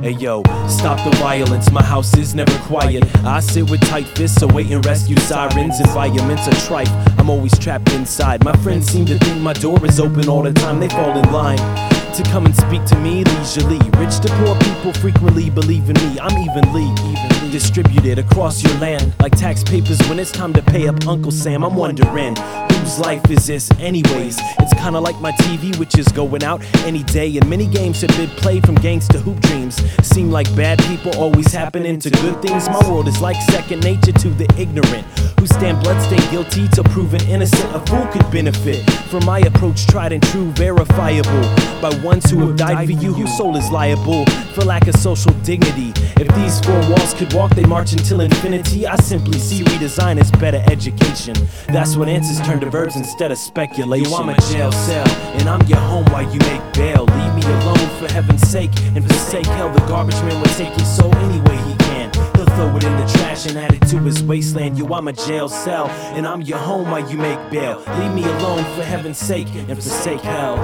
Hey yo, stop the violence, my house is never quiet. I sit with tight fists, awaiting rescue sirens. Environments are trife, I'm always trapped inside. My friends seem to think my door is open all the time. They fall in line to come and speak to me leisurely. Rich to poor people frequently believe in me. I'm evenly distributed across your land like tax papers when it's time to pay up Uncle Sam. I'm wondering, whose life is this anyways? It's kinda like my TV, which is going out any day. And many games have been played from gangs to hoop dreams. Seem like bad people always happen into good things. My world is like second nature to the ignorant, who stand bloodstained guilty till proven innocent. A fool could benefit from my approach, tried and true, verifiable by ones who have died for you, whose soul is liable for lack of social dignity. If these four walls could walk, they march until infinity. I simply see redesign as better education. That's when answers turn to verbs instead of speculation. Yo, I'm a jail cell, and I'm your home while you make bail. Leave me alone for heaven's sake, and forsake hell. The garbage man will take your soul any way he can. He'll throw it in the trash and add it to his wasteland. Yo, I'm a jail cell, and I'm your home while you make bail. Leave me alone for heaven's sake, and forsake hell.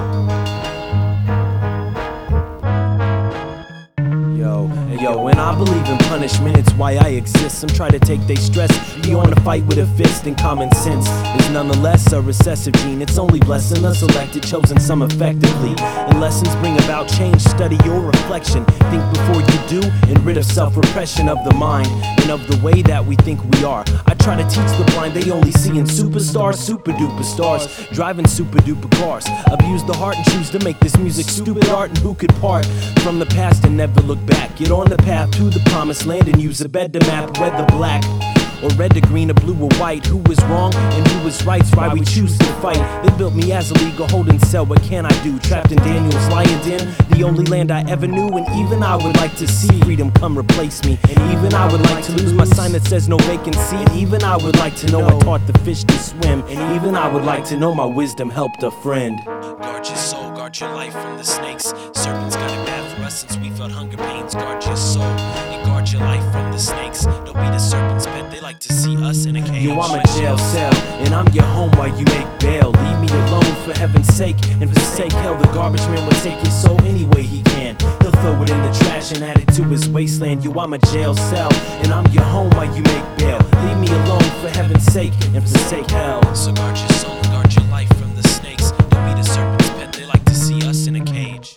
Yo, and I believe in punishment, it's why I exist. Some try to take their stress beyond a fight with a fist, and common sense is nonetheless a recessive gene. It's only blessing us elected, chosen some effectively. And lessons bring about change, study your reflection. Think before you do, and rid of self-repression of the mind and of the way that we think we are. I try to teach the blind they only see in superstars, super duper stars, driving super duper cars. Abuse the heart and choose to make this music stupid art. And who could part from the past and never look back? Get on the path to the promised land and use a bed to map whether black or red to green or blue or white. Who was wrong and who was right's why we choose to fight. They built me as a legal holding cell, what can I do? Trapped in Daniel's lion den, the only land I ever knew. And even I would like to see freedom come replace me. And even I would like to lose my sign that says no vacancy. And even I would like to know I taught the fish to swim. And even I would like to know my wisdom helped a friend. Guard your soul, guard your life from the snakes. Serpents got it bad for us since we felt hunger pains. Guard your soul and guard your life from the snakes. Don't be the serpent's pet, they like to see us in a cage. Yo, I'm a jail cell, and I'm your home while you make bail. Leave me alone for heaven's sake, and forsake hell. The garbage man will take your soul any way he can. He'll throw it in the trash and add it to his wasteland. Yo, I'm a jail cell, and I'm your home while you make bail. Leave me alone for heaven's sake, and forsake hell. So guard your soul.